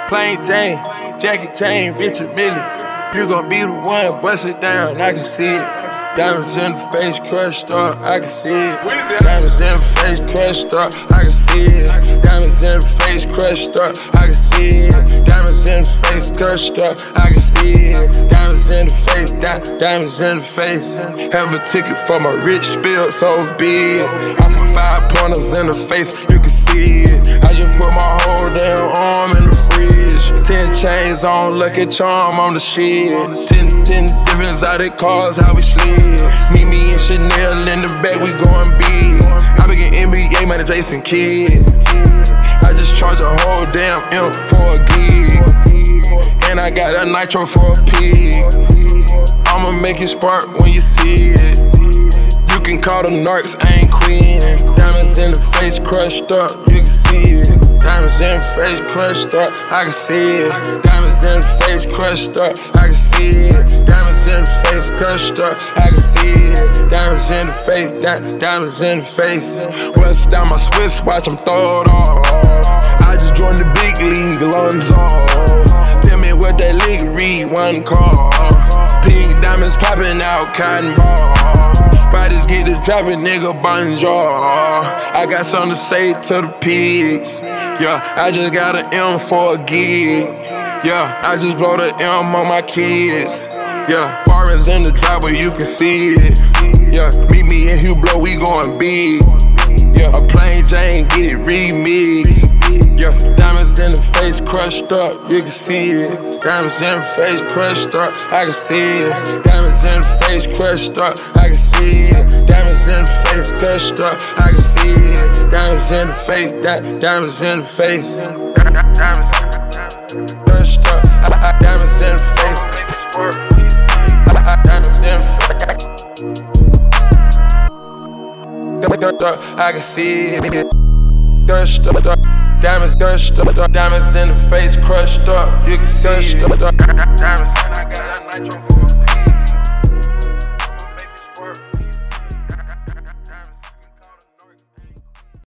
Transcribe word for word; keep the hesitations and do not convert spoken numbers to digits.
Plain Jane, Jackie Chain, Richard Mille. You gon' be the one, bust it down, I can see it. Diamonds in the face, crushed up, I can see it. Diamonds in the face, crushed up, I can see it. Diamonds in the face, crushed up, I can see it. Diamonds in the face, crushed up, I can see it. Diamonds in the face, di- diamonds in the face. Have a ticket for my rich spill, so big. I put five pointers in the face, you can see it. I just put my whole damn arm in the fridge. Ten chains on, Lucky Charm on the shit. Ten, ten different exotic cars, how we slid. Meet me in Chanel in the back, we going big. I be getting N B A, man, Jason Kidd. I just charge a whole damn M for a gig. And I got a nitro for a pig. I'ma make it spark when you see it. You can call them narcs, I ain't queen. Diamonds in the face, crushed up, you can see it. Diamonds in the face, crushed up, I can see it. Diamonds in the face, crushed up, I can see it. Diamonds in the face, crushed up, I can see it. Diamonds in the face, di- diamonds in the face. Bust down my Swiss watch, I'm throw it off. I just joined the big league, lungs off. Tell me what that league read, one call. Pink diamonds popping out, cotton ball. Bodies get to dropping, nigga, bonjour. I got something to say to the pigs. Yeah, I just got an M for a gig. Yeah, I just blow the M on my kids. Yeah, foreigns in the driveway, you can see it. Yeah, meet me in Hublot, we going big. Yeah, a plain Jane, get it remixed. Yeah, diamonds in the face, crushed up, you can see it. Diamonds in the face, crushed up, I can see it. Diamonds in the face, crushed up, I can see it. Diamonds in the face, crushed up, I can see it. Diamonds in the face, di- diamonds in the face. Diamonds crushed up, diamonds in the face. Diamonds in the face. I can see it. Crushed up, diamonds crushed up, diamonds in the face, crushed up. You can see it. Diamonds.